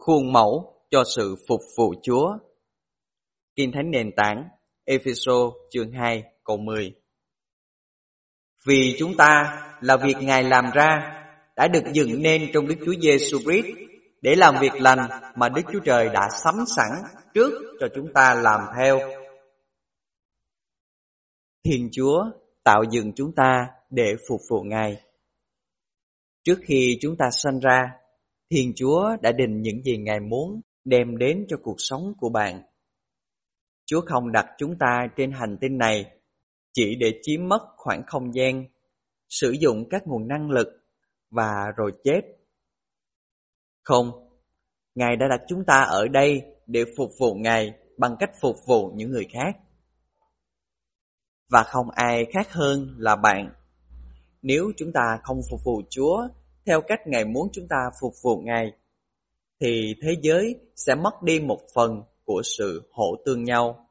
Khuôn mẫu cho sự phục vụ Chúa. Kinh Thánh nền tảng Ê-phê-sô chương 2 câu 10. Vì chúng ta là việc Ngài làm ra, đã được dựng nên trong Đức Chúa Giêsu Christ để làm việc lành mà Đức Chúa Trời đã sắm sẵn trước cho chúng ta làm theo. Thiên Chúa tạo dựng chúng ta để phục vụ Ngài. Trước khi chúng ta sanh ra, Thiên Chúa đã định những gì Ngài muốn đem đến cho cuộc sống của bạn. Chúa không đặt chúng ta trên hành tinh này chỉ để chiếm mất khoảng không gian, sử dụng các nguồn năng lực và rồi chết. Không, Ngài đã đặt chúng ta ở đây để phục vụ Ngài bằng cách phục vụ những người khác. Và không ai khác hơn là bạn. Nếu chúng ta không phục vụ Chúa theo cách Ngài muốn chúng ta phục vụ Ngài, thì thế giới sẽ mất đi một phần của sự hỗ tương nhau.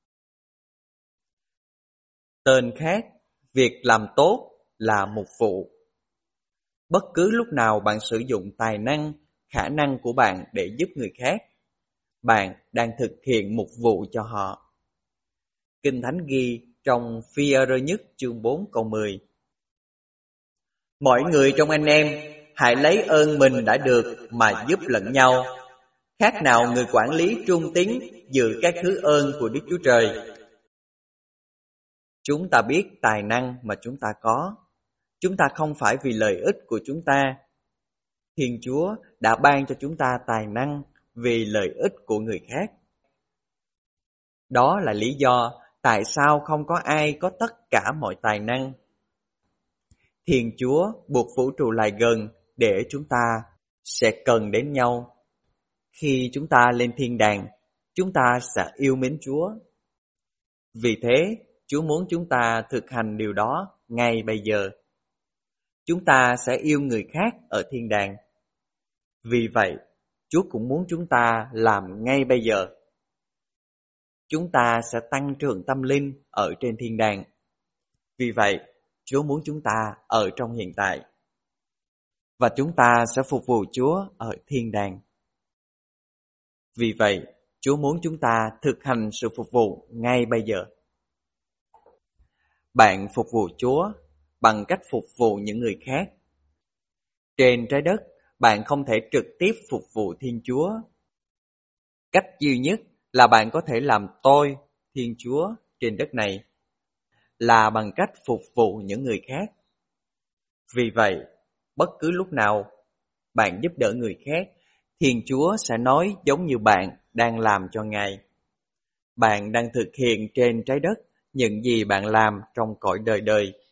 Tên khác, việc làm tốt là mục vụ. Bất cứ lúc nào bạn sử dụng tài năng, khả năng của bạn để giúp người khác, bạn đang thực hiện mục vụ cho họ. Kinh Thánh ghi trong Phi-e-rơ nhất chương 4 câu 10. Mọi người trong anh em hãy lấy ơn mình đã được mà giúp lẫn nhau. Khác nào người quản lý trung tín giữ các thứ ơn của Đức Chúa Trời. Chúng ta biết tài năng mà chúng ta có. Chúng ta không phải vì lợi ích của chúng ta. Thiên Chúa đã ban cho chúng ta tài năng vì lợi ích của người khác. Đó là lý do tại sao không có ai có tất cả mọi tài năng. Thiên Chúa buộc vũ trụ lại gần để chúng ta sẽ cần đến nhau. Khi chúng ta lên thiên đàng, chúng ta sẽ yêu mến Chúa. Vì thế, Chúa muốn chúng ta thực hành điều đó ngay bây giờ. Chúng ta sẽ yêu người khác ở thiên đàng. Vì vậy, Chúa cũng muốn chúng ta làm ngay bây giờ. Chúng ta sẽ tăng trưởng tâm linh ở trên thiên đàng. Vì vậy, Chúa muốn chúng ta ở trong hiện tại. Và chúng ta sẽ phục vụ Chúa ở thiên đàng. Vì vậy, Chúa muốn chúng ta thực hành sự phục vụ ngay bây giờ. Bạn phục vụ Chúa bằng cách phục vụ những người khác. Trên trái đất, bạn không thể trực tiếp phục vụ Thiên Chúa. Cách duy nhất là bạn có thể làm tôi, Thiên Chúa, trên đất này, là bằng cách phục vụ những người khác. Vì vậy, bất cứ lúc nào bạn giúp đỡ người khác, Thiên Chúa sẽ nói giống như bạn đang làm cho Ngài. Bạn đang thực hiện trên trái đất những gì bạn làm trong cõi đời đời.